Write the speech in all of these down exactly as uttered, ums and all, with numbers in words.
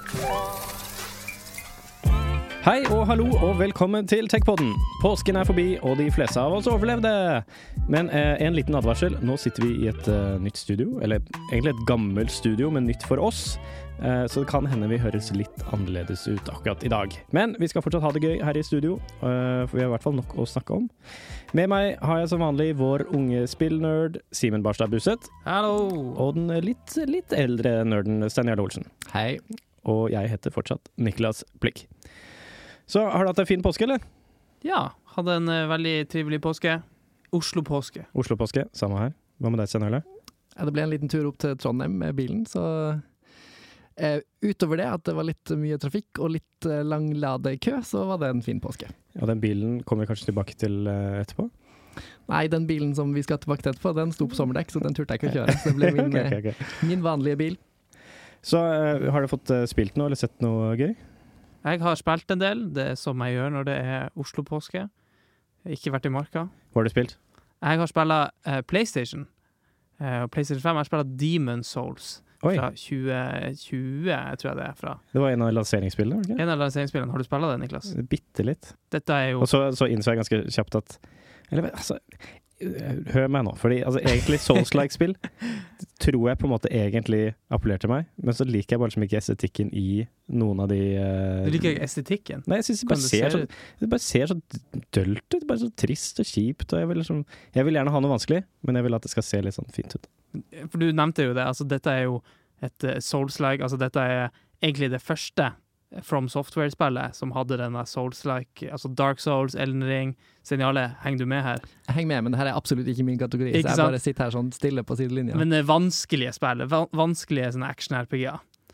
Hei og hallo og velkommen til TechPodden. Påsken er forbi, og de fleste av oss overlevde. Men eh, en liten advarsel. Nå sitter vi i et uh, nytt studio, eller egentlig et gammelt studio, men nytt for oss. Eh, så det kan hende vi høres litt annerledes ut akkurat i dag. Men vi skal fortsatt ha det gøy her i studio, uh, for vi har i hvert fall nok å snakke om. Med meg har jeg som vanlig vår unge spillnerd, Simen Barstad Busset. Hallo! Og den litt, litt eldre nerden, Stenjar Olsen. Hei. Og jeg heter fortsatt Niklas Plikk. Så har du hatt en fin påske, eller? Ja, hadde en uh, veldig trivelig påske. Oslo-påske. Oslo-påske, samme her. Hva med deg, Stenjar? Ja, det ble en liten tur opp til Trondheim med bilen, så eh, utover det at det var litt mye trafikk og litt eh, lang ladekø, så var det en fin påske. Ja, den bilen kommer vi kanskje tilbake til uh, etterpå? Nei, den bilen som vi skal tilbake til etterpå, den sto på sommerdekk, så den turte jeg ikke å kjøre. Så det ble min, okay, okay, okay. min vanlige bil. Så uh, har du fått uh, spilt noe, eller sett noe gøy? Jeg har spilt en del, det er som jeg gjør når det er Oslo-påske. Ikke vært i marka. Hva har du spilt? Jeg har spillet uh, PlayStation. Uh, PlayStation fem har jeg spillet Demon Souls. Oi. Fra tjue tjue, tror jeg det er fra. Det var en av lanseringsspillene, var det ikke? En av lanseringsspillene. Har du spillet det, Niklas? Bitte litt. Dette er jo... Og så, så innså jeg ganske kjapt at... Eller, altså... Hør meg nå, fordi altså, egentlig Souls-like-spill tror jeg på en måte egentlig appellerer til meg, men så liker jeg bare som ikke estetikken i noen av de uh... Du liker ikke estetikken? Nei, jeg synes det bare ser, så, det bare ser så dølt ut, bare så trist og kjipt, og jeg vil, liksom, jeg vil gjerne ha noe vanskelig, men jeg vil at det skal se litt sånn fint ut. For du nevnte jo det, altså dette er jo et uh, Souls-like, altså dette er egentlig det første From Software-spillet som hadde denne Souls-like, altså Dark Souls, Elden Ring. Senjale, henger du med her? Jeg henger med, men det her er absolutt ikke min kategori, Ikke så jeg sant? bare sitter her sånn stille på sidelinja. Men det er vanskelige spill, va- vanskelige sånne action-R P G-er.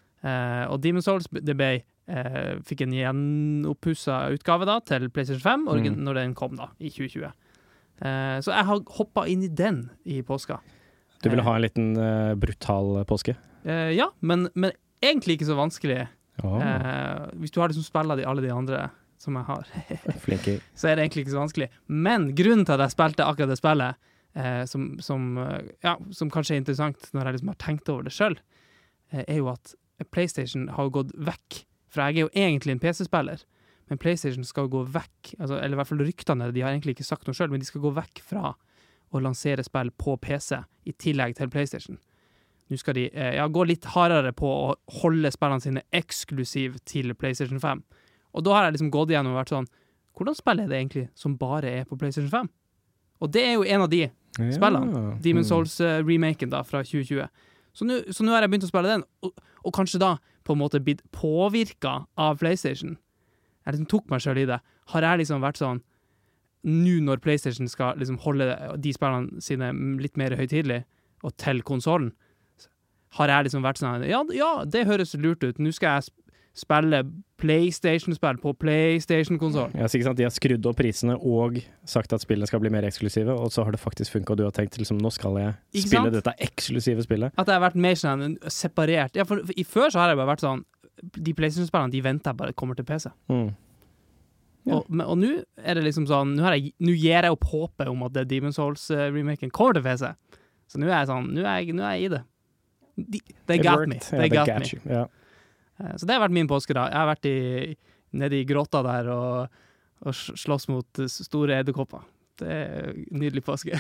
Eh, og Demon Souls, det ble, eh, fikk en gjenoppusset utgave da, til PlayStation fem, origin- Mm. når den kom da, i tjue tjue. Eh, så jeg har hoppet inn i den i påska. Du ville ha en liten uh, brutal påske? Eh, ja, men, men egentlig ikke så vanskelig. Oh. Eh, hvis du har liksom spillet de, alle de andre som jeg har, Flinke. så er det egentlig ikke så vanskelig. Men grunnen til at jeg spilte akkurat det spillet, eh, som, som, eh, ja, som kanskje er interessant når jeg liksom har tenkt over det selv, eh, er jo at PlayStation har gått vekk. For jeg er jo egentlig en P C-spiller, men PlayStation skal gå vekk, altså, eller i hvert fall ryktene, de har egentlig ikke sagt noe selv, men de skal gå vekk fra å lansere spill på P C i tillegg til PlayStation. Nå skal de eh, ja, gå litt hardere på å holde spillene sine eksklusiv til PlayStation fem. Og da har jeg liksom gått igjennom og vært sånn, hvordan spiller det egentlig som bare er på PlayStation fem? Og det er jo en av de spillene. Ja. Demon Souls-remaken da, fra tjue tjue. Så nå, så nå har jeg begynt å spille den, og, og kanskje da på en måte blitt påvirket av PlayStation. Jeg liksom tok meg selv i det. Har jeg liksom vært sånn, nå når PlayStation skal liksom holde de spillene sine litt mer høytidelig, og til konsolen, har jeg liksom vært sånn, ja, ja, det høres lurt ut. Nå skal jeg spille PlayStation-spill på PlayStation-konsolen. Ja, så ikke sant, de har skrudd opp prisene og sagt at spillene skal bli mer eksklusive, og så har det faktisk funket, og du har tenkt liksom, nå skal jeg Ikke spille sant? dette eksklusive spillet. At jeg har vært mer sånn separert. Ja, for, for i før så har jeg bare vært sånn, de PlayStation-spillene, de venter jeg bare kommer til P C. Mm. Ja. Og, men- og nå er det liksom sånn, nå, har jeg, nå gir jeg opp håpet om at det Demon Souls-remaken kommer til P C. Så nå er jeg sånn, nå er jeg, nå er jeg i det. De, they It got worked. me. Ja, They they got got me. you. Ja. Eh, Så det har vært min påske da. Jeg har vært i, nede i gråta der og, og s- slåss mot eh, store edderkopper. Det er en nydelig påske.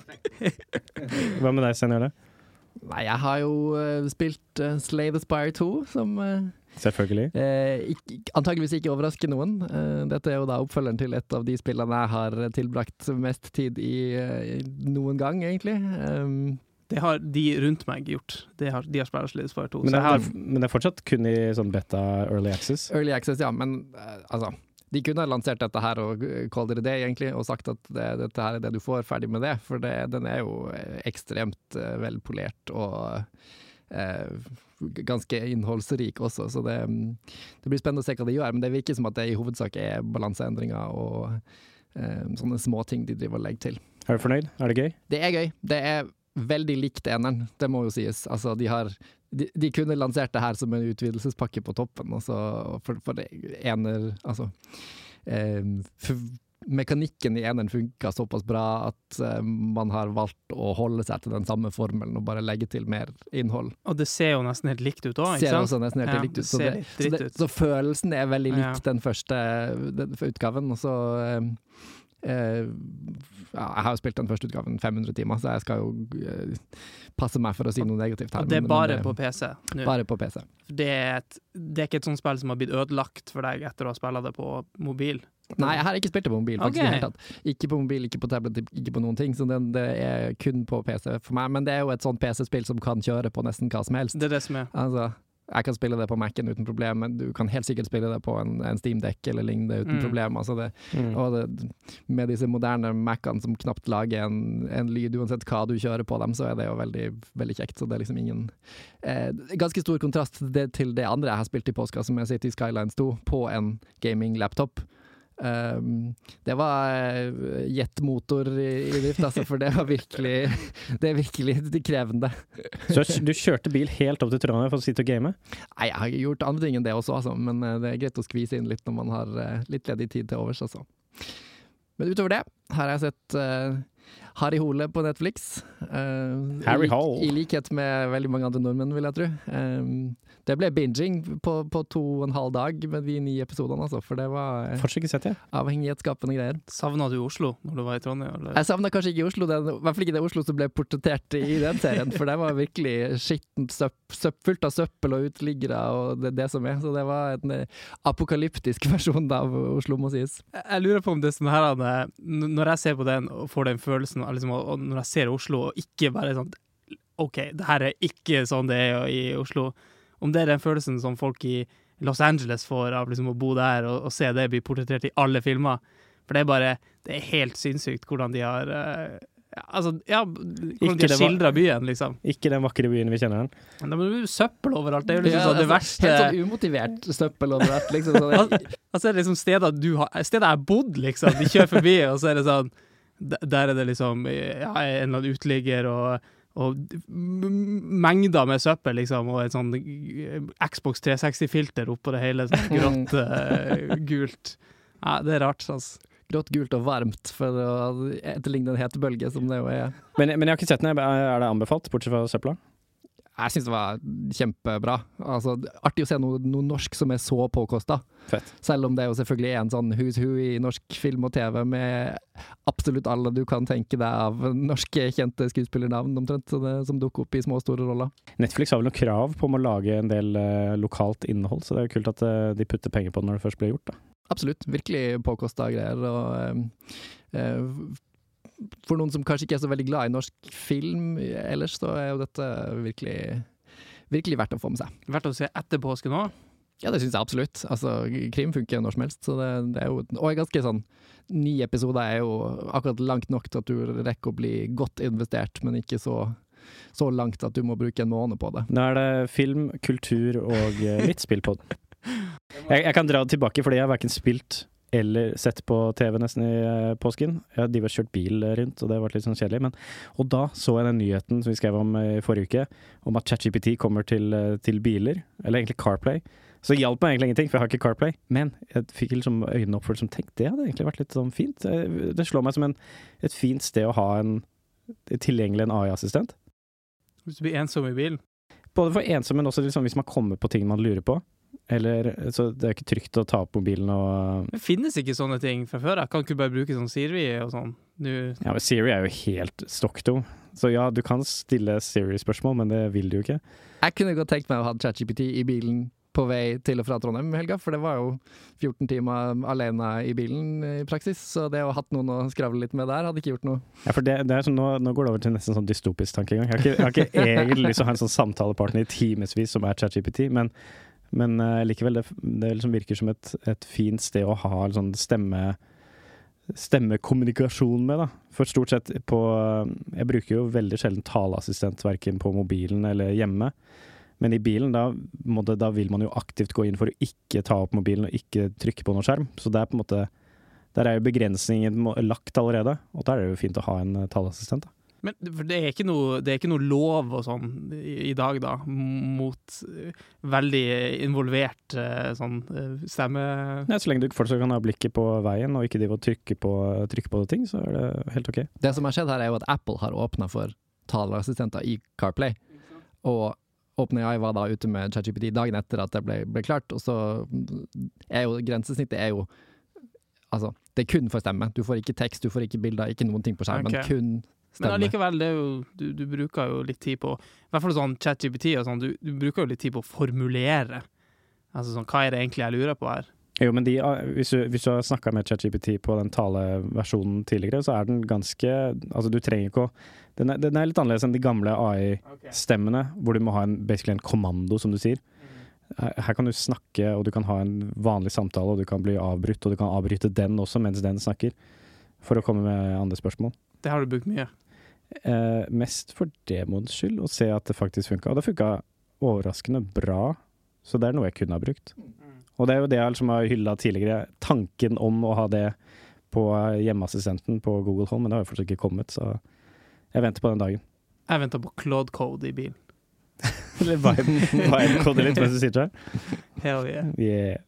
Hva med deg, Senjale? Nei, jeg har jo eh, spilt uh, Slay the Spire to, som eh, Selvfølgelig. eh, ikke, antageligvis ikke overrasker noen. Eh, dette er jo da oppfølgeren til et av de spillene jeg har tilbrakt mest tid i eh, noen gang, egentlig. Um, Det har de rundt meg gjort. De har, de har spilt Slay the Spire to. Men Så det, jeg har, er, men det er fortsatt kun i sånn beta early access. Early access, ja, men eh, altså de kunne ha lansert dette her og called it a day, egentlig, og sagt at det, dette her er det du får, ferdig med det, for det, den er jo ekstremt uh, velpolert og uh, ganske innholdsrik også, så det, det blir spennende å se hva de gjør, men det virker som at det i hovedsak er balanseendringer og uh, sånne små ting de driver og legger til. Er du fornøyd? Er det gøy? Det er gøy. Det er veldig likt eneren, det må jo sies. Altså, de har de, de kunne lansert det her som en utvidelsespakke på toppen, og så for, for det ener, altså eh, for, mekanikken i eneren funka såpass bra at uh, man har valgt å holde seg til den samme formelen og bare legge til mer innhold. Og det ser jo nesten helt likt ut også, ikke Ser sant? også nesten helt Ja, likt ut. det Så, ser det, litt så, dritt det, ut. så følelsen er veldig lik Ja. den første den, utgaven, og så uh, uh, ja, jeg har jo spilt den første utgaven fem hundre timer, så jeg skal jo uh, passe meg for å si noe negativt her. Og det er men- bare men, på P C nå. Bare på P C. Det er, et, det er ikke et sånt spill som har blitt ødelagt for deg etter å ha spillet det på mobil. Nei, jeg har ikke spilt det på mobil, faktisk. Ok. I det hele tatt. Ikke på mobil, ikke på tablet, ikke på noen ting. Så den, det er kun på P C for meg. Men det er jo et sånt P C-spill som kan kjøre på nesten hva som helst. Det er det som er. Altså, jeg kan spille det på Mac'en uten problem, men du kan helt sikkert spille det på en, en Steam-dekk eller lignende uten Mm. problem. Altså det, Mm. og det, med disse moderne Mac'ene som knapt lager en, en lyd uansett hva du kjører på dem, så er det jo veldig, veldig kjekt. Så det er liksom ingen eh, Ganske stor kontrast til det, til det andre jeg har spilt i påska, som er City Skylines to, på en gaming-laptop. Um, det var uh, jetmotor i, i drift, altså, for det var virkelig det er virkelig krevende. Så du kjørte bil helt opp til Trondheim for å sitte og game? Nei, jeg har gjort andre ting enn det også, altså, men uh, det er greit å skvise inn litt når man har uh, litt ledig tid til overs, altså. Men utover det har jeg sett uh, Harry Hole på Netflix. Uh, Harry i, lik- Hole. I likhet med veldig mange andre nordmenn, vil jeg tro. Um, det ble binging på, på to og en halv dag med de ni episodene, altså, for det var uh, Fortsatt ikke sett det. avhengighetsskapende greier. Savnet du Oslo når du var i Trondheim? Eller? Jeg savner kanskje ikke Oslo, den, i hvert fall ikke det Oslo som ble portrettert i den serien, for det var virkelig skittent, søpp, søpp, fullt av søppel og uteliggere og det, det som er. Så det var en eh, apokalyptisk versjon av Oslo, må sies. Jeg- Jeg lurer på om det er sånn her at n- når jeg ser på den og får den følelsen av liksom, og når jeg ser Oslo og ikke bare sånn OK, det her er ikke sånn det er i Oslo. Om det er den følelsen som folk i Los Angeles får av liksom å bo der og, og se det bli portrettert i alle filmer. For det er bare Det er helt sinnssykt hvordan de har uh, ja, Altså, ja, hvordan Ikke de det har var- skildret byen, liksom. Ikke den vakre byen vi kjenner den. Men det er jo søppel overalt. Det er jo liksom Ja, sånn det altså, verste Helt sånn umotivert søppel og det, liksom. Sånn, Al- Altså er det liksom steder du har Steder jeg har bodd, liksom. De kjører forbi, og så er det sånn d- Der er det liksom ja, en eller annen uteligger og, og m- m- mengder med søppel, liksom, og et sånn Xbox tre seksti-filter oppå det hele, sånn grått, eh, gult. Ja, det er rart, altså. grått, gult og varmt for å etterligne en hetebølge, som det jo er. Men, men jeg har ikke sett den. Er det anbefalt, bortsett fra søpla? Jeg syns det var kjempebra. Altså, artig å se noe, noe norsk som er så påkosta. Fett. Selv om det jo selvfølgelig er en sånn who's who i norsk film og T V med absolutt alle du kan tenke deg av norske kjente skuespillernavn omtrent, så det, som dukker opp i små og store roller. Netflix har vel noen krav på om å lage en del eh, lokalt innhold, så det er jo kult at eh, de putter penger på det når det først blir gjort, da. Absolutt. Virkelig påkosta greier. Og eh, eh, for noen som kanskje ikke er så veldig glad i norsk film ellers, så er jo dette virkelig, virkelig verdt å få med seg. Verdt å se etter påske nå. Ja, det syns jeg absolutt. Altså, krim funker når som helst. Så det, det er jo, og er ganske sånn Ni episoder er jo akkurat langt nok til at du rekker å bli godt investert, men ikke så, så langt at du må bruke en måned på det. Nå er det film, kultur og eh, litt spill på den. Jeg, jeg kan dra det tilbake, fordi jeg har hverken spilt eller sett på T V nesten i eh, påsken. Jeg har drivet og kjørt bil rundt, og det har vært litt sånn kjedelig. Men, og da så jeg den nyheten som vi skrev om i forrige uke, om at ChatGPT kommer til, eh, til biler, eller egentlig CarPlay. Så det hjalp meg egentlig ingenting, for jeg har ikke CarPlay. Men jeg fikk liksom øynene opp for det som tenkte, det hadde egentlig vært litt sånn fint. Eh, Det slår meg som en, et fint sted å ha en tilgjengelig en A I-assistent. Hvis du blir ensom i bilen. Både for ensom, men også liksom hvis man kommer på ting man lurer på. Eller, så det er ikke trygt å ta opp mobilen og... Det finnes ikke sånne ting fra før. Jeg kan ikke bare bruke sånn Siri og sånn. Du, Ja, men Siri er jo helt stokkdum. Så ja, du kan stille Siri-spørsmål, men det vil du jo ikke. Jeg kunne godt tenkt meg å ha ChatGPT i bilen på vei til og fra Trondheim i helga, for det var jo fjorten timer alene i bilen i praksis, så det å ha hatt noen å skravle litt med der hadde ikke gjort noe. Ja, for det, det er sånn, nå, nå går det over til nesten sånn dystopisk tankegang. Jeg har ikke, jeg har ikke egentlig lyst til å ha en sånn samtalepartner i timesvis som er ChatGPT, men, men uh, likevel, det, det liksom virker som et, et fint sted å ha en sånn stemme stemmekommunikasjon med, da. For stort sett på jeg bruker jo veldig sjelden taleassistent hverken på mobilen eller hjemme. Men i bilen, da, må det, da vil man jo aktivt gå inn for å ikke ta opp mobilen og ikke trykke på noen skjerm. Så det er på en måte, der er jo begrensningen må- lagt allerede, og da er det jo fint å ha en uh, taleassistent. Da. Men for det er ikke noe, det er ikke noe lov og sånn i, i dag da, mot uh, veldig involvert uh, sånn uh, stemme... Nei, så lenge du fortsatt kan ha blikket på veien og ikke de å trykke på, trykke på ting, så er det helt ok. Det som har skjedd her er jo at Apple har åpnet for taleassistenter i CarPlay, og OpenAI var da ute med ChatGPT dagen etter at det ble, ble klart, og så er jo grensesnittet er jo altså, det er kun for stemme. Du får ikke tekst, du får ikke bilder, ikke noen ting på skjermen, Okay. kun stemme. Men allikevel, det er jo, du, du bruker jo litt tid på, i hvert fall sånn ChatGPT og sånn, du, du bruker jo litt tid på å formulere. Altså sånn, hva er det egentlig jeg lurer på her? Jo, men de, hvis, du, hvis du har snakket med ChatGPT på den taleversjonen tidligere, så er den ganske, altså du trenger ikke å, den er, den er litt annerledes enn de gamle A I-stemmene, hvor du må ha en, basically en kommando, som du sier. Her, her kan du snakke, og du kan ha en vanlig samtale, og du kan bli avbrutt, og du kan avbryte den også mens den snakker, for å komme med andre spørsmål. Det har du brukt mye. Eh, mest for demoens skyld, å se at det faktisk funket. Og det funket overraskende bra, så det er noe jeg kunne ha brukt. Og det er jo det jeg liksom har hyllet tidligere, tanken om å ha det på hjemmeassistenten på Google Home, men det har jo fortsatt ikke kommet, så jeg venter på den dagen. Jeg venter på Claude Code i bilen. Eller vibe-kode litt mens du sitter her. Hell yeah. Yeah.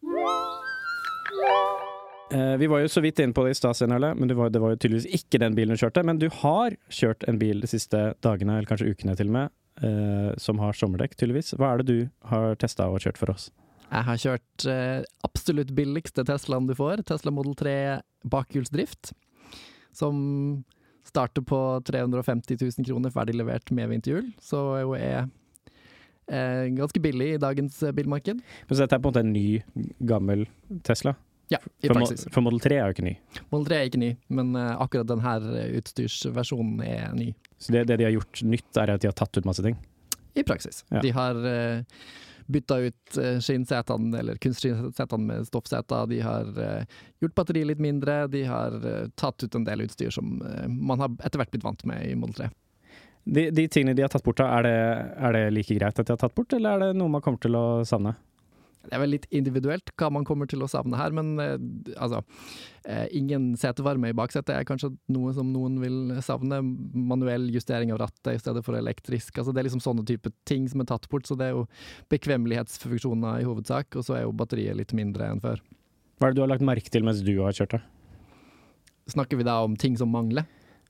Eh, vi var jo så vidt inn på det i stad, Sten-Harle, men det var, det var jo tydeligvis ikke den bilen du kjørte, men du har kjørt en bil de siste dagene, eller kanskje ukene til og med, eh, som har sommerdekk, tydeligvis. Hva er det du har testet og kjørt for oss? Jeg har kjørt eh, absolutt billigste Teslaen du får, Tesla Model tre bakhjulsdrift, som starter på tre hundre og femti tusen kroner ferdig levert med vinterhjul, så jo er eh, ganske billig i dagens bilmarked. Men så dette er på en måte en ny, gammel Tesla? Ja, i for praksis. Mo- for Model tre er jo ikke ny. Model tre er ikke ny, men uh, akkurat denne utstyrsversjonen er ny. Så det, det de har gjort nytt, er at de har tatt ut masse ting? I praksis. Ja. De har uh, bytta ut uh, skinnsetene, eller kunstskinnsetene med stoffseter. De har uh, gjort batteriet litt mindre. De har uh, tatt ut en del utstyr som uh, man har etter hvert blitt vant med i Model tre. De, de tingene de har tatt bort, da, er det, er det like greit at de har tatt bort, eller er det noe man kommer til å savne? Det er vel litt individuelt hva man kommer til å savne her, men eh, altså, eh, ingen setevarme i baksetet er kanskje noe som noen vil savne. Manuell justering av rattet i stedet for elektrisk. Altså, det er liksom sånne type ting som er tatt bort, så det er jo bekvemmelighetsfunksjoner i hovedsak, og så er jo batteriet litt mindre enn før. Hva er det du har lagt merke til mens du har kjørt det? Snakker vi da om ting som mangler?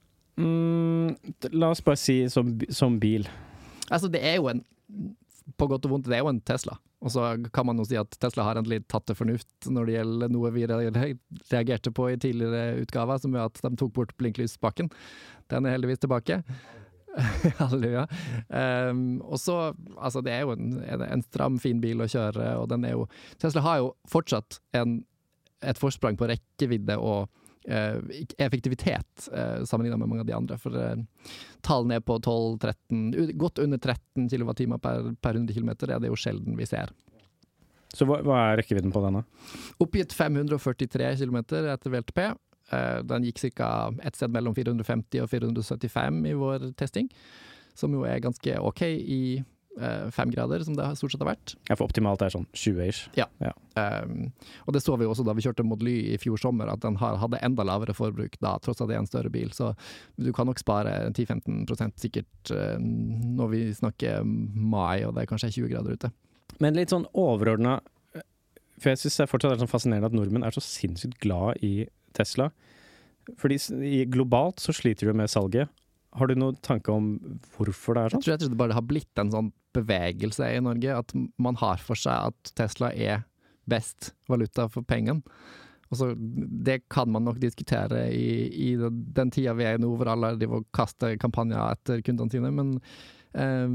Mm, la oss bare si som, som bil. Altså, det er jo en, på godt og vondt, det er jo en Tesla. Og så kan man jo si at Tesla har endelig tatt til fornuft når det gjelder noe vi reagerte på i tidligere utgaver, som er at de tok bort blinklyspakken. Den er heldigvis tilbake. Halleluja. Um, og så, altså det er jo en, en stram, fin bil å kjøre, og den er jo, Tesla har jo fortsatt en, et forsprang på rekkevidde og Uh, effektivitet uh, sammenlignet med mange av de andre, for uh, tallene er på tolv tretten, godt under tretten kilowattimer per, per hundre kilometer, det er det jo sjelden vi ser. Så hva, hva er rekkevidden på denne? Oppgitt fem hundre og førtitre kilometer etter V L T P. Uh, den gikk cirka et sted mellom fire hundre og femti og fire hundre og syttifem i vår testing, som jo er ganske ok i uh, fem grader, som det stort sett har vært. Ja, for optimalt er sånn tjue-ish. Ja. Ja. Um, og det så vi også da vi kjørte Model Y i fjor sommer, at den har, hadde enda lavere forbruk da, tross at det er en større bil. Så du kan nok spare ti til femten prosent sikkert uh, når vi snakker mai, og det er kanskje tjue grader ute. Men litt sånn overordnet, for jeg synes det er fortsatt er sånn fascinerende at nordmenn er så sinnssykt glad i Tesla. Fordi i, globalt så sliter du med salget. Har du noen tanke om hvorfor det er sånn? Jeg tror rett og slett det bare har blitt en sånn bevegelse i Norge, at man har for seg at Tesla er best valuta for pengene. Og så det kan man nok diskutere i, i den tida vi er nå, hvor alle driver og kaster kampanjer etter kundene sine, men um,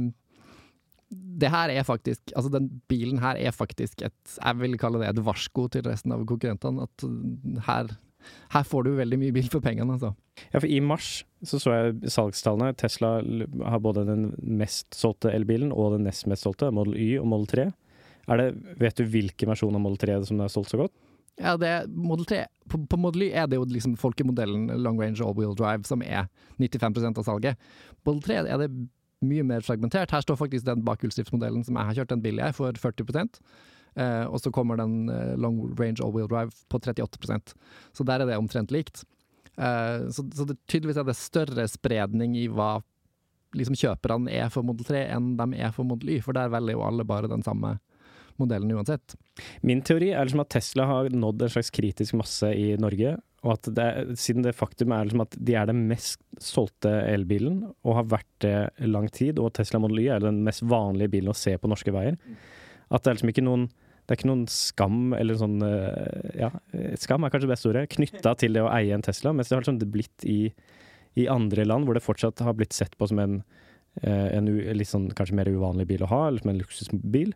det her er faktisk, altså den bilen her er faktisk et, jeg vil kalle det et varsko til resten av konkurrentene, at her, her får du veldig mye bil for pengene, altså. Ja, for i mars så så jeg salgstallene. Tesla har både den mest solgte elbilen og den nest mest solgte, Model Y og Model tre. Er det, vet du hvilken versjon av Model tre som det har solgt så godt? Ja, det er Model tre. På, på Model Y er det jo liksom folkemodellen long range all-wheel drive som er nittifem prosent av salget. Model tre er det mye mer fragmentert. Her står faktisk den bakhjulsdriftsmodellen som jeg har kjørt, den billige, for førti prosent. Eh, og så kommer den eh, long range all-wheel drive på trettiåtte prosent. Så der er det omtrent likt. Uh, så, så det tydeligvis er det større spredning i hva liksom kjøperne er for Model tre enn de er for Model Y, for der velger jo alle bare den samme modellen uansett. Min teori er liksom at Tesla har nådd en slags kritisk masse i Norge, og at det, siden det faktum er liksom at de er den mest solgte elbilen, og har vært det lang tid, og Tesla Model Y er den mest vanlige bilen å se på norske veier, at det er liksom ikke noen det er ikke noen skam, eller sånn, ja, skam er kanskje det beste ordet, knyttet til det å eie en Tesla, mens det har liksom blitt i, i andre land, hvor det fortsatt har blitt sett på som en, en litt sånn, kanskje mer uvanlig bil å ha, eller som en luksusbil.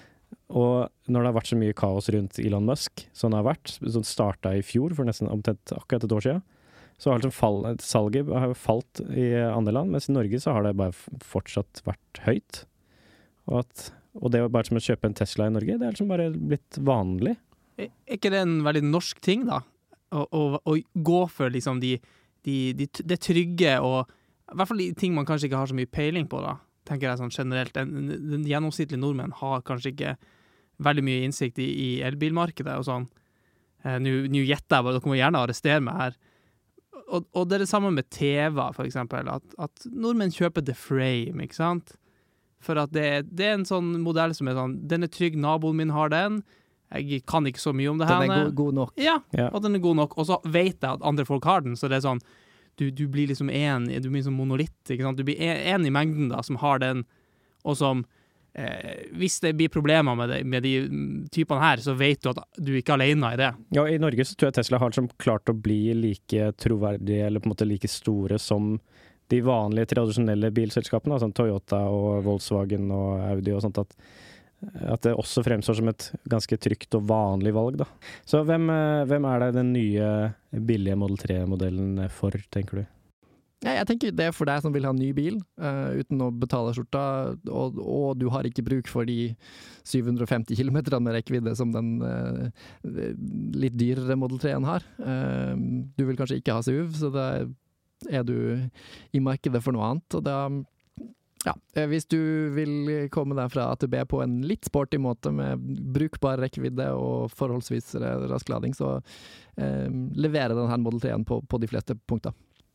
Og når det har vært så mye kaos rundt Elon Musk, som det har vært, som startet i fjor, for nesten omtrent akkurat et år siden, så har liksom fall, salget har falt i andre land, mens i Norge så har det bare fortsatt vært høyt. Og, at, og det å bare som å kjøpe en Tesla i Norge, det er liksom bare blitt vanlig. Er ikke det en veldig norsk ting, da? Å, å, å gå for liksom de, de, de, det trygge, og i hvert fall de ting man kanskje ikke har så mye peiling på, da. Tenker jeg sånn generelt. Den, den gjennomsnittlige nordmenn har kanskje ikke veldig mye innsikt i, i elbilmarkedet og sånn. Eh, Nå gjetter jeg bare, dere må gjerne arrestere meg her. Og, og det er det samme med T V, for eksempel, at, at nordmenn kjøper The Frame, ikke sant? For at det, det er en sånn modell som er sånn, den er trygg, naboen min har den, jeg kan ikke så mye om det her. Den er god, god nok. Ja, Ja. og den er god nok. Og så vet jeg at andre folk har den, så det er sånn, du, du blir liksom en, du blir som monolitt, ikke sant? Du blir en, en i mengden da, som har den, og som, eh, hvis det blir problemer med, det, med de typene her, så vet du at du ikke er alene i det. Ja, i Norge så tror jeg Tesla har liksom klart å bli like troverdige, eller på en måte like store som de vanlige tradisjonelle bilselskapene, sånn Toyota og Volkswagen og Audi og sånt, at, at det også fremstår som et ganske trygt og vanlig valg, da. Så hvem, hvem er det den nye billige Model tre-modellen for, tenker du? Ja, jeg tenker det er for deg som vil ha en ny bil, uh, uten å betale skjorta, og, og du har ikke bruk for de syv hundre og femti kilometerne med rekkevidde som den uh, litt dyrere Model tre-en har. Uh, du vil kanskje ikke ha S U V, så da er du i markedet for noe annet, og da ja, hvis du vil komme deg fra A til B på en litt sporty måte med brukbar rekkevidde og forholdsvis rask lading, så eh, leverer denne Model tre-en på, på de fleste punkter.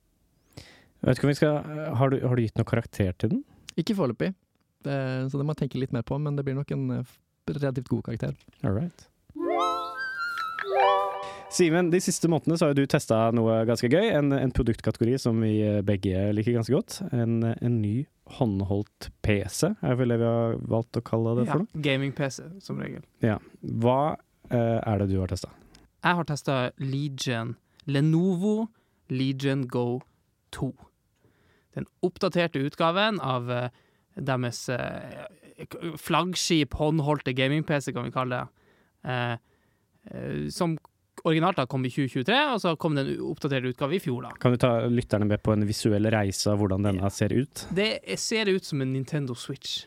Jeg vet ikke om vi skal, har du, har du gitt noe karakter til den? Ikke foreløpig, eh, så det må jeg tenke litt mer på, men det blir nok en eh, relativt god karakter. All right. Simen, de siste månedene så har jo du testet noe ganske gøy, en, en produktkategori som vi begge liker ganske godt, en, en ny håndholdt P C, er vel det vi har valgt å kalle det for noe? Ja, gaming-P C, som regel. Ja. Hva eh, er det du har testet? Jeg har testet Legion, Lenovo Legion Go to. Den oppdaterte utgaven av uh, deres uh, flaggskip håndholdte gaming-P C, kan vi kalle det. Uh, uh, som originalt da kom i tjue tjuetre, og så kom den oppdaterte utgave i fjor da. Kan du ta lytterne med på en visuell reise av hvordan denne ser ut? Det ser ut som en Nintendo Switch.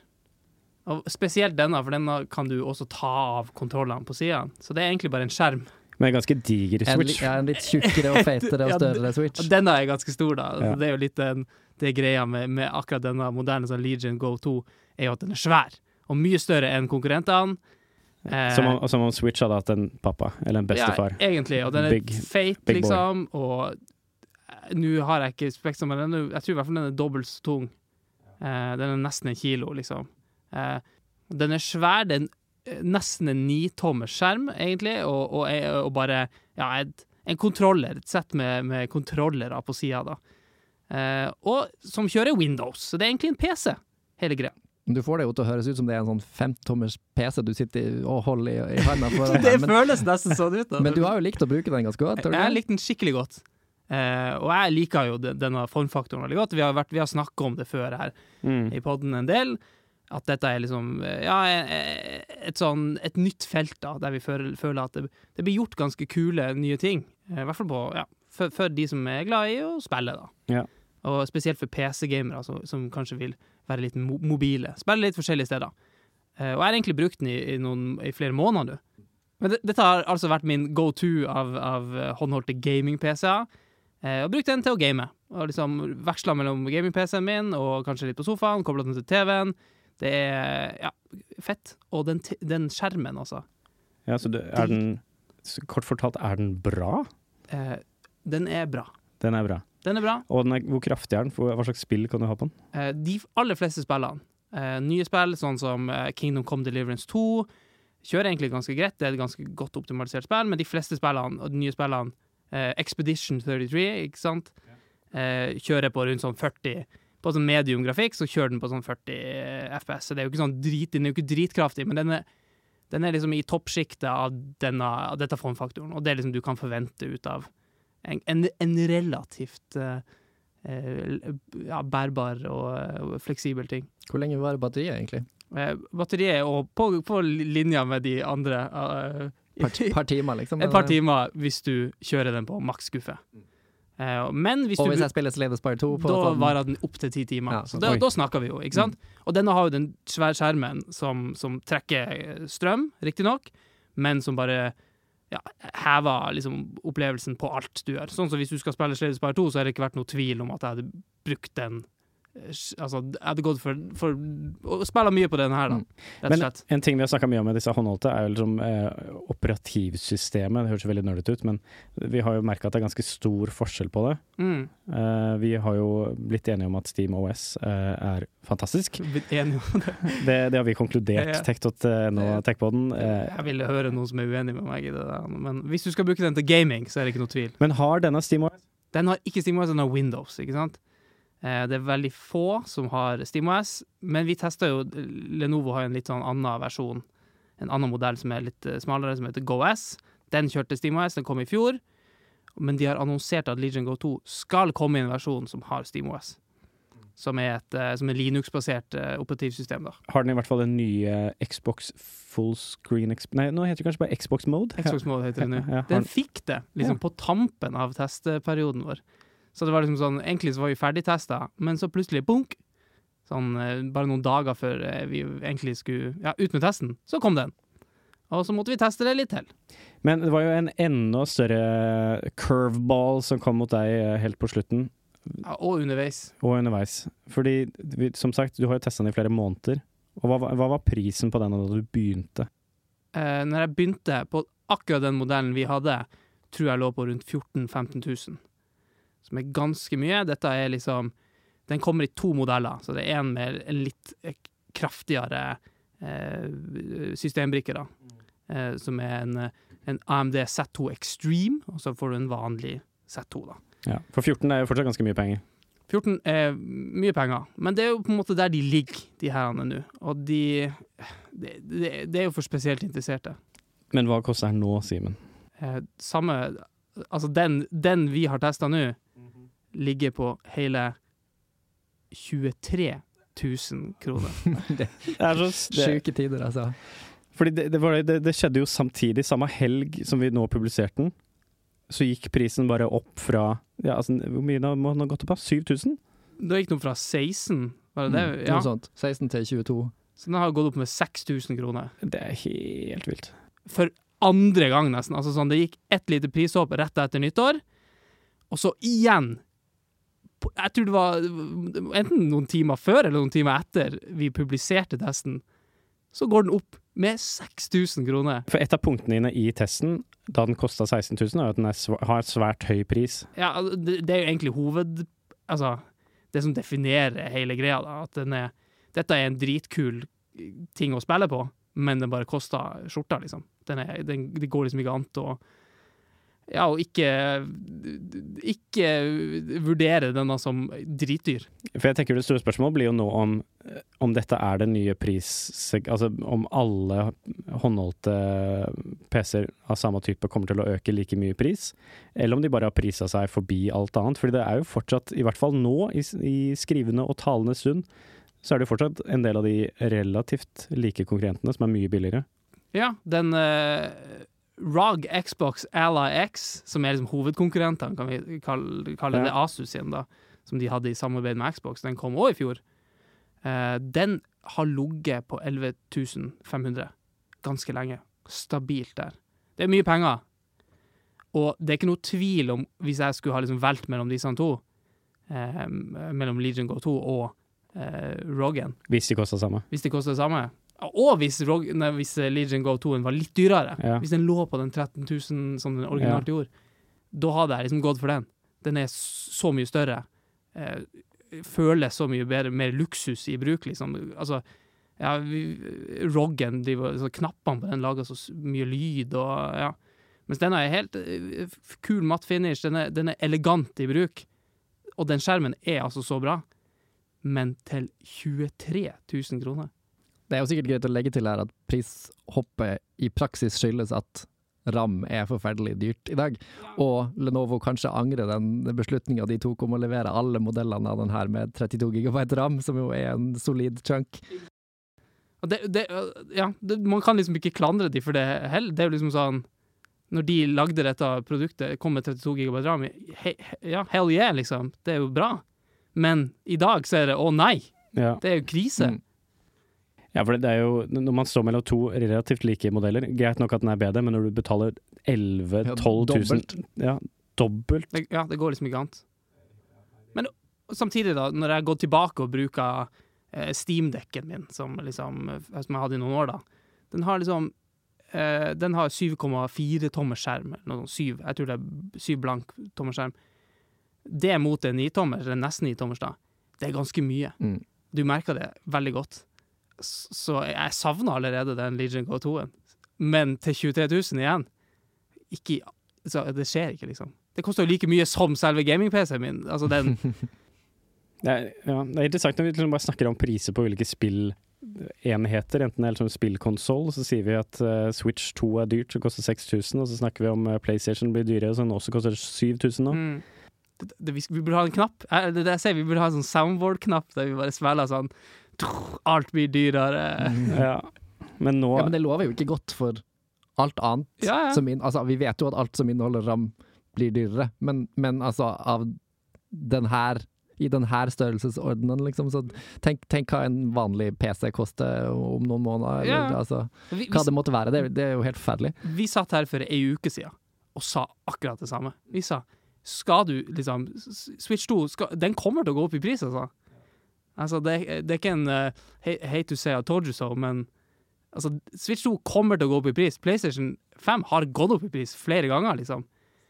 Og spesielt denne, for denne kan du også ta av kontrollene på siden. Så det er egentlig bare en skjerm. Med en ganske diger En, Switch. ja, en litt tjukkere og feitere og større Switch. Og denne er ganske stor da. Ja. Det er jo litt den, det greia med, med akkurat denne moderne sånn Legion Go to, er jo at den er svær. Og mye større enn konkurrentene. Eh, Som om, som om Switch hadde hatt en pappa, eller en bestefar. Ja, egentlig, og den er Big- feit, big boy. liksom, og eh, nå har jeg ikke spekter, men den er, jeg tror i hvert fall den er dobbelt så tung. Eh, den er nesten en kilo, liksom. Eh, den er svær, den er nesten en nitommers skjerm, egentlig, og, og, er- og bare, ja, et, en kontroller, et sett med, med kontrollere på siden, da. Eh, og som kjører Windows, så det er egentlig en P C, hele greia. Du får det jo til å høres ut som det er en sånn femtommers P C du sitter i- og holder i, i handa foran Det deg, men, føles nesten sånn ut, da. men du har jo likt å bruke den ganske godt, har du Jeg ikke? likte den skikkelig godt. Eh, og jeg liker jo den, denne formfaktoren veldig godt. Vi har, vært, vi har snakket om det før her Mm. i podden en del. At dette er liksom eh, ja, eh, et, sånn, et nytt felt da, der vi føler, føler at det, det blir gjort ganske kule nye ting. Eh, I hvert fall på, ja, for, for de som er glad i å spille, da. Ja. Og spesielt for P C-gamere altså, som kanskje vil være litt mo mobile. Spille litt forskjellige steder. Eh, og jeg har egentlig brukt den i, i, noen, i flere måneder nå. Men det, dette har altså vært min go-to av, av håndholdte gaming-P C-er. Eh, og brukt den til å game. Og liksom veksla mellom gaming-P C-en min og kanskje litt på sofaen, koblet den til T V-en. Det er ja, fett. Og den, t- den skjermen, altså. Ja, så det, er den, kort fortalt, er den bra? Eh, den er bra. Den er bra. Den er bra. Og den er, hvor kraftig er den? Hva slags spill kan du ha på den? Eh, de aller fleste spillene, eh, nye spill, sånn som eh, Kingdom Come Deliverance to, kjører egentlig ganske greit. Det er et ganske godt optimalisert spill, men de fleste spillene, og de nye spillene, eh, Expedition trettitre, ikke sant? Eh, kjører på rundt sånn førti. På sånn medium grafikk, så kjører den på sånn førti F P S. Så det er jo ikke sånn drit, den er jo ikke dritkraftig, men den er, den er liksom i toppskiktet av, denne, av dette formfaktoren, og det er liksom du kan forvente ut av en, en, en relativt uh, uh, ja, bærbar og, og fleksibel ting. Hvor lenge var batteriet egentlig? Uh, batteriet er på, på linja med de andre uh, par, par timer liksom? Et par timer hvis du kjører den på maks skuffe. Uh, men hvis og du, hvis jeg spiller Slay the Spire to på da sånn, varer den opp til ti timer. Ja, så sånn, da, oi. da snakker vi jo, ikke sant? Mm. Og denne har jo den svære skjermen som, som trekker strøm, riktig nok, men som bare ja, hever liksom opplevelsen på alt du gjør. Sånn som hvis du skal spille Slay the Spire to, så har det ikke vært noe tvil om at jeg hadde brukt den. Altså, jeg hadde gått for, for å spille mye på den her, da. Rett og Men slett. en ting vi har snakket mye om med disse håndholdte, er jo liksom eh, operativsystemet. Det høres jo veldig nørdet ut, men vi har jo merket at det er ganske stor forskjell på det. Mm. Eh, vi har jo blitt enige om at SteamOS eh, er fantastisk. Blitt enig om det. Det, det har vi konkludert, Ja. tech dot no, TechPodden. Eh, Jeg ville høre noen som er uenig med meg i det der. Men hvis du skal bruke den til gaming, så er det ikke noe tvil. men har denne SteamOS? Den har ikke SteamOS, den har Windows, ikke sant? Eh, det er veldig få som har SteamOS, men vi testet jo, Lenovo har en litt sånn annen versjon, en annen modell som er litt eh, smalere, som heter Go S. Den kjørte SteamOS, den kom i fjor, men de har annonsert at Legion Go to skal komme i en versjon som har SteamOS, som er et eh, som er Linux-basert eh, operativsystem da. Har den i hvert fall den nye Xbox fullscreen exp Nei, nå heter det kanskje bare Xbox Mode? Xbox Mode heter det nå. Ja, ja, har Den den- fikk det, liksom Ja. på tampen av testperioden vår. Så det var liksom sånn, egentlig så var vi ferdigtestet, men så plutselig, bunk, sånn eh, bare noen dager før eh, vi egentlig skulle, ja, ut med testen, så kom den. Og så måtte vi teste det litt til. Men det var jo en enda større curveball som kom mot deg eh, helt på slutten, Ja, og underveis. og underveis. Fordi, vi- som sagt, du har jo testet den i flere måneder. Og hva, var- hva var prisen på den da du begynte? Eh, når jeg begynte på akkurat den modellen vi hadde, tror jeg lå på rundt fjorten til femten tusen. Som er ganske mye. Dette er liksom, den kommer i to modeller, så det er en med en litt eh, kraftigere eh, systembrikke da. Eh, som er en, en A M D Z to Extreme, og så får du en vanlig Z to da. Ja, for fjorten er jo fortsatt ganske mye penger. fjorten er mye penger, men det er jo på en måte der de ligger, de her nå. Og de, det, det, det er jo for spesielt interesserte. Men hva koster den nå, Simen? Eh, samme, altså den, den vi har testet nå, ligger på hele tjuetre tusen kroner. det Det er så det, Sjuke tider, altså. Fordi det, det, var, det, det skjedde jo samtidig, samme helg som vi nå publiserte den, så gikk prisen bare opp fra, ja, altså, hvor mye da må den ha gått opp av? syv tusen? Da gikk den fra seksten, var det det? Mm, Ja. Noe sånt. seksten til tjueto. Så den har gått opp med seks tusen kroner. Det er helt vilt. For andre gang nesten. Altså sånn, det gikk ett lite prishopp rett etter nyttår, og så igjen. på- Jeg tror det var enten noen timer før eller noen timer etter vi publiserte testen, så går den opp med seks tusen kroner. For et av punktene dine i testen, da den kostet seksten tusen, er jo at den er sv har et svært høy pris. Ja, altså, det, det er jo egentlig hoved... Altså, det som definerer hele greia, da, at den er, dette er en dritkul ting å spille på, men den bare koster skjorta, liksom. Den er, den, det går liksom ikke an å ja, og ikke ikke vurdere denne som dritdyr. For jeg tenker det store spørsmålet blir jo nå om, om dette er den nye pris... Altså om alle håndholdte P C-er av samme type kommer til å øke like mye pris, eller om de bare har priset seg forbi alt annet. Fordi det er jo fortsatt, i hvert fall nå, i, i skrivende og talende stund, så er det jo fortsatt en del av de relativt like konkurrentene som er mye billigere. Ja, den uh, R O G Xbox Ally X, som er liksom hovedkonkurrentene, kan vi kalle, kalle det Ja. Asus igjen da, som de hadde i samarbeid med Xbox, den kom også i fjor. Uh, den har ligget på elleve tusen fem hundre ganske lenge. Stabilt der. Det er mye penger. Og det er ikke noe tvil om, hvis jeg skulle ha liksom valgt mellom disse to, uh, mellom Legion Go to og uh, R O G-en, Hvis de koster samme. hvis det koster det samme. Og hvis, R O G, nei, hvis Legion Go to-en var litt dyrere, Ja. hvis den lå på den tretten tusen som den originalt gjorde, da hadde jeg liksom gått for den. den er så mye større, eh, føles så mye bedre, mer luksus i bruk, liksom. Altså, ja, vi, Roggen, de, så knappene på den lager så mye lyd, og ja. Mens den er helt uh, kul matt finish, den er, den er elegant i bruk, og den skjermen er altså så bra, men til tjuetre tusen kroner. Det er jo sikkert greit å legge til her at prishoppet i praksis skyldes at RAM er forferdelig dyrt i dag, og Lenovo kanskje angrer den beslutningen de tok om å levere alle modellene av den her med trettito gigabyte RAM, som jo er en solid chunk. Det, det, ja, det, man kan liksom ikke klandre de for det heller. Det er jo liksom sånn, når de lagde dette produktet, kom med trettito gigabyte RAM, he, ja, hell yeah, liksom. Det er jo bra. Men i dag så er det, å nei, Ja. det er jo krise. Mm. Ja, for det er jo, når man står mellom to relativt like modeller, greit nok at den er bedre, men når du betaler elleve til tolv tusen, ja, dobbelt. Det, ja, det går liksom ikke annet. Men samtidig da, når jeg går tilbake og bruker eh, Steam-dekken min, som, liksom, som jeg hadde i noen år da, den har liksom, eh, den har syv komma fire tommer skjerm, noe syv, jeg tror det er syv blank tommer skjerm. Det mot en ni tommer, eller nesten ni tommers da, det er ganske mye. Mm. Du merker det veldig godt. Så jeg savner allerede den Legion Go to-en. Men til tjuetre tusen igjen, ikke, så det skjer ikke, liksom. Det koster jo like mye som selve gaming-P C-en min. Altså den... Det er, ja, det er interessant når vi liksom bare snakker om priser på ulike spillenheter, enten det er som spillkonsol, så sier vi at uh, Switch to er dyrt, så koster seks tusen, og så snakker vi om uh, PlayStation blir dyrere, så den også koster syv tusen nå. Mm. Det, det, vi, vi burde ha en knapp. Eh, det, det jeg sier, vi burde ha en sånn soundboard-knapp der vi bare spiller sånn alt blir dyrere. Mm. Ja. Men nå... Ja, men det lover jo ikke godt for alt annet. Ja, ja. Som in, altså, vi vet jo at alt som inneholder RAM blir dyrere, men, men altså av den her, i den her størrelsesordenen, liksom, så tenk, tenk hva en vanlig P C koster om noen måneder, eller, Ja. altså, Vi, vi, hva det måtte være, det, det er jo helt forferdelig. vi satt her for ei uke siden og sa akkurat det samme. Vi sa, skal du liksom, Switch to, skal, den kommer til å gå opp i pris, altså. Altså, det, det er ikke en uh, hate to say I told you so, men altså, Switch to kommer til å gå opp i pris. PlayStation fem har gått opp i pris flere ganger, liksom.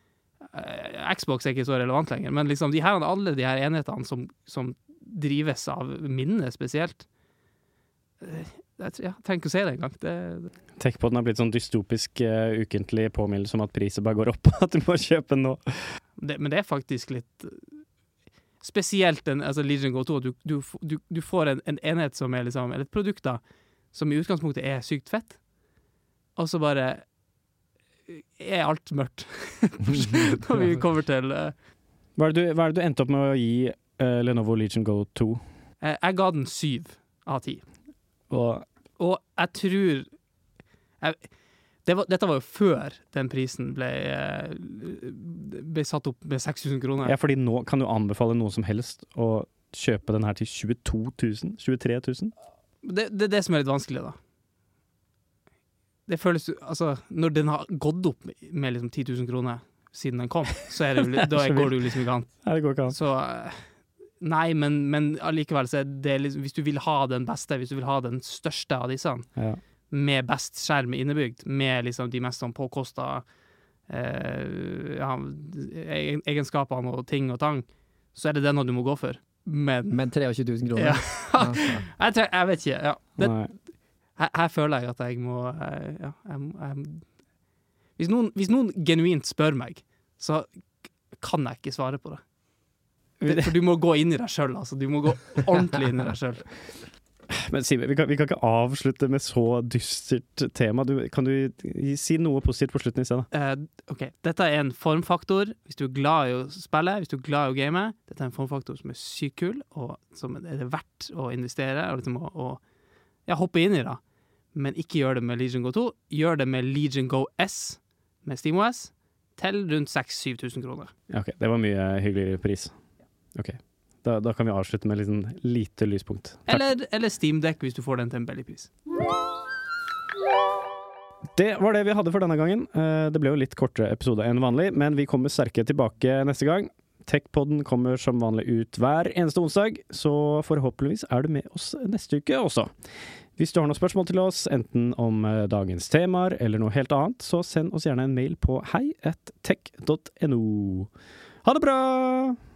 Uh, Xbox er ikke så relevant lenger, men liksom, de her, alle de her enhetene som, som drives av minne spesielt, uh, jeg, ja, tenk å se det en gang. Det, det. Techpodden har blitt sånn dystopisk uh, ukentlig påminnelse om at priset bare går opp, at du må kjøpe den nå. Det, men det er faktisk litt... Spesielt en, altså Legion Go to, du, du, du, du får en, en enhet som er liksom, eller et produkt da, som i utgangspunktet er sykt fett, og så bare er alt mørkt når vi kommer til... Uh, Hva er det du, hva er det du endte opp med å gi uh, Lenovo Legion Go to? uh, jeg ga den syv av ti. Og Og jeg tror... Jeg, det var, dette var jo før den prisen ble, uh, ble satt opp med seks tusen kroner. ja, fordi nå kan du anbefale noe som helst å kjøpe den her til tjueto tusen, tjuetre tusen. Det, det er det som er litt vanskelig, da. Det føles jo, altså, når den har gått opp med, med liksom ti tusen kroner siden den kom, så er det jo, li- da går det jo liksom ikke an. Nei, det går ikke an. Så, eh, nei, men, men allikevel så er det liksom, hvis du vil ha den beste, hvis du vil ha den største av disse, Ja. med best skjerm innebygd, med liksom de mest sånn påkostet eh, ja, egen- egenskapene og ting og tang, så er det denne du må gå for. Men, Men tjuetre tusen kroner. ja. Altså. jeg, tror, jeg vet ikke, ja. Det, Nei. her, her føler jeg at jeg må eh, ja, jeg, jeg, hvis, noen, hvis noen genuint spør meg, så kan jeg ikke svare på det. det for du må gå inn i deg selv, altså. Du må gå ordentlig inn i deg selv. Men Simen, vi, kan- vi kan ikke avslutte med så dystert tema. Du, kan du gi- si noe positivt på slutten i stedet? Eh, ok, dette er en formfaktor. Hvis du er glad i å spille, hvis du er glad i å game, dette er en formfaktor som er sykt kul, og som er det verdt å investere, og liksom å, å ja, hoppe inn i det. Men ikke gjør det med Legion Go to. Gjør det med Legion Go S, med SteamOS, til rundt seks til syv tusen kroner. Ja, ok, det var mye hyggeligere pris. Ok, da, da kan vi avslutte med et liksom lite lyspunkt. Takk. Eller, eller Steam Deck, hvis du får den til en billig pris. Det var det vi hadde for denne gangen. Eh, Det ble jo litt kortere episode enn vanlig, men vi kommer sterke tilbake neste gang. Techpodden kommer som vanlig ut hver eneste onsdag, så forhåpentligvis er du med oss neste uke også. Hvis du har noen spørsmål til oss, enten om eh, dagens temaer eller noe helt annet, så send oss gjerne en mail på hei at tech punktum no. Ha det bra!